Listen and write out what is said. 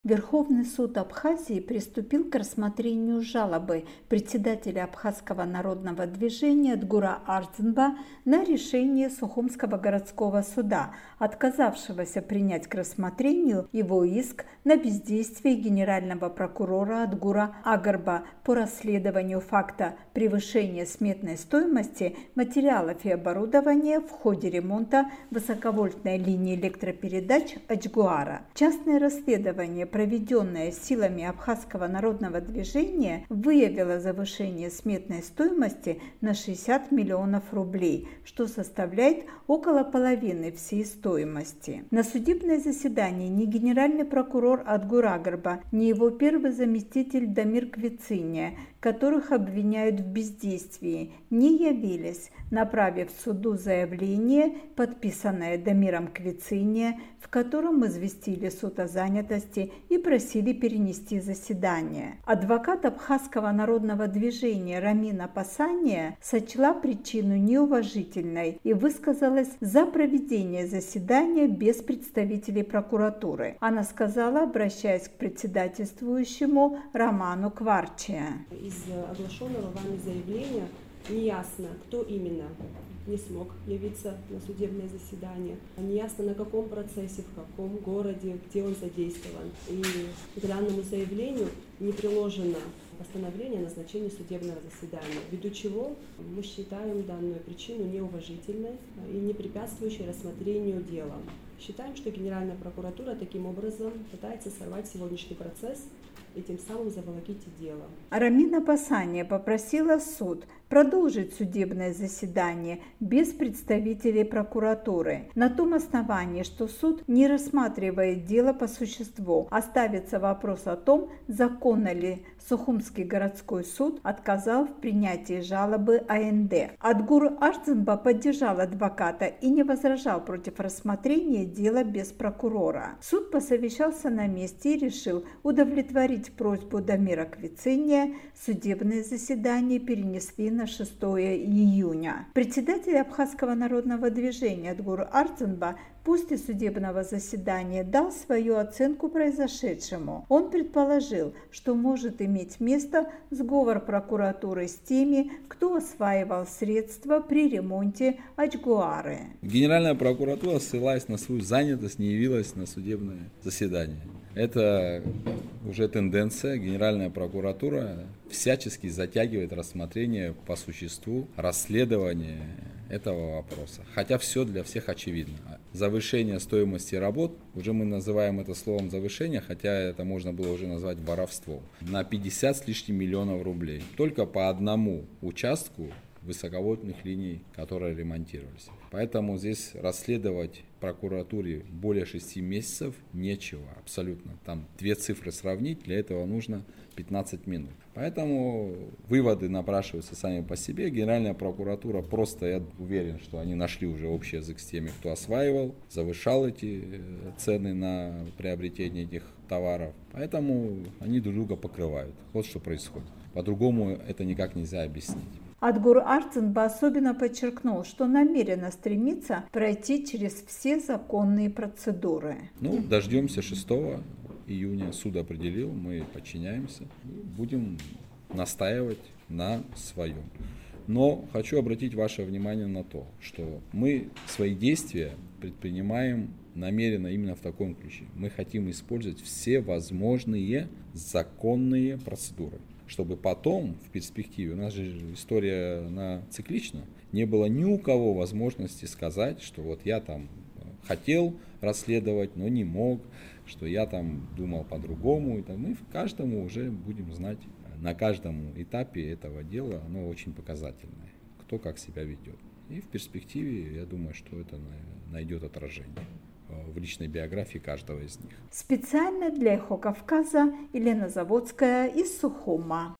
Верховный суд Абхазии приступил к рассмотрению жалобы председателя Абхазского народного движения Тгура Ардзинба на решение Сухумского городского суда, отказавшегося принять к рассмотрению его иск на бездействие генерального прокурора Тгура Агарба по расследованию факта превышения сметной стоимости материалов и оборудования в ходе ремонта высоковольтной линии электропередач Ачгуара. Частное расследование, проведенное силами Абхазского народного движения, выявило завышение сметной стоимости на 60 миллионов рублей, что составляет около половины всей стоимости. На судебное заседание ни генеральный прокурор Тгур Агарба, ни его первый заместитель Дамир Квициния, которых обвиняют в бездействии, не явились, направив суду заявление, подписанное Дамиром Квициния, в котором известили суд о занятости и просили перенести заседание. Адвокат Абхазского народного движения Рамина Пасания сочла причину неуважительной и высказалась за проведение заседания без представителей прокуратуры. Она сказала, обращаясь к председательствующему Роману Кварчия. Из оглашенного вами заявления неясно, кто именно не смог явиться на судебное заседание, неясно на каком процессе, в каком городе, где он задействован. И к данному заявлению не приложено постановление о назначении судебного заседания, ввиду чего мы считаем данную причину неуважительной и не препятствующей рассмотрению дела. Считаем, что Генеральная прокуратура таким образом пытается сорвать сегодняшний процесс и тем самым заволокить дело. Рамина Пасания попросила суд продолжить судебное заседание без представителей прокуратуры на том основании, что суд не рассматривает дело по существу. Оставится вопрос о том, законно ли Сухумский городской суд отказал в принятии жалобы АНД. Тгур Ардзинба поддержал адвоката и не возражал против рассмотрения дела без прокурора. Суд посовещался на месте и решил удовлетворить просьбу Дамира Квициния. Судебное заседание перенесли на 6 июня. Председатель Абхазского народного движения Тгур Ардзинба после судебного заседания дал свою оценку произошедшему. Он предположил, что может иметь место сговор прокуратуры с теми, кто осваивал средства при ремонте Ачгуары. Генеральная прокуратура, ссылаясь на свою занятость, не явилась на судебное заседание. Это уже тенденция. Генеральная прокуратура всячески затягивает рассмотрение по существу расследования этого вопроса. Хотя все для всех очевидно. Завышение стоимости работ, уже мы называем это словом завышение, хотя это можно было уже назвать воровством, на 50 с лишним миллионов рублей. Только по одному участку высоковольтных линий, которые ремонтировались. Поэтому здесь расследовать прокуратуре более 6 месяцев нечего абсолютно. Там две цифры сравнить, для этого нужно 15 минут. Поэтому выводы напрашиваются сами по себе. Генеральная прокуратура просто, я уверен, что они нашли уже общий язык с теми, кто осваивал, завышал эти цены на приобретение этих товаров. Поэтому они друг друга покрывают. Вот что происходит. По-другому это никак нельзя объяснить. Тгур Ардзинба особенно подчеркнул, что намеренно стремится пройти через все законные процедуры. Дождемся 6 июня. Суд определил, мы подчиняемся и будем настаивать на своем. Но хочу обратить ваше внимание на то, что мы свои действия предпринимаем намеренно именно в таком ключе. Мы хотим использовать все возможные законные процедуры, чтобы потом, в перспективе, у нас же история она циклична, не было ни у кого возможности сказать, что вот я там хотел расследовать, но не мог, что я там думал по-другому. И мы каждому уже будем знать, на каждом этапе этого дела оно очень показательное, кто как себя ведет. И в перспективе, я думаю, что это найдет отражение в личной биографии каждого из них. Специально для Эхо Кавказа Елена Заводская из Сухума.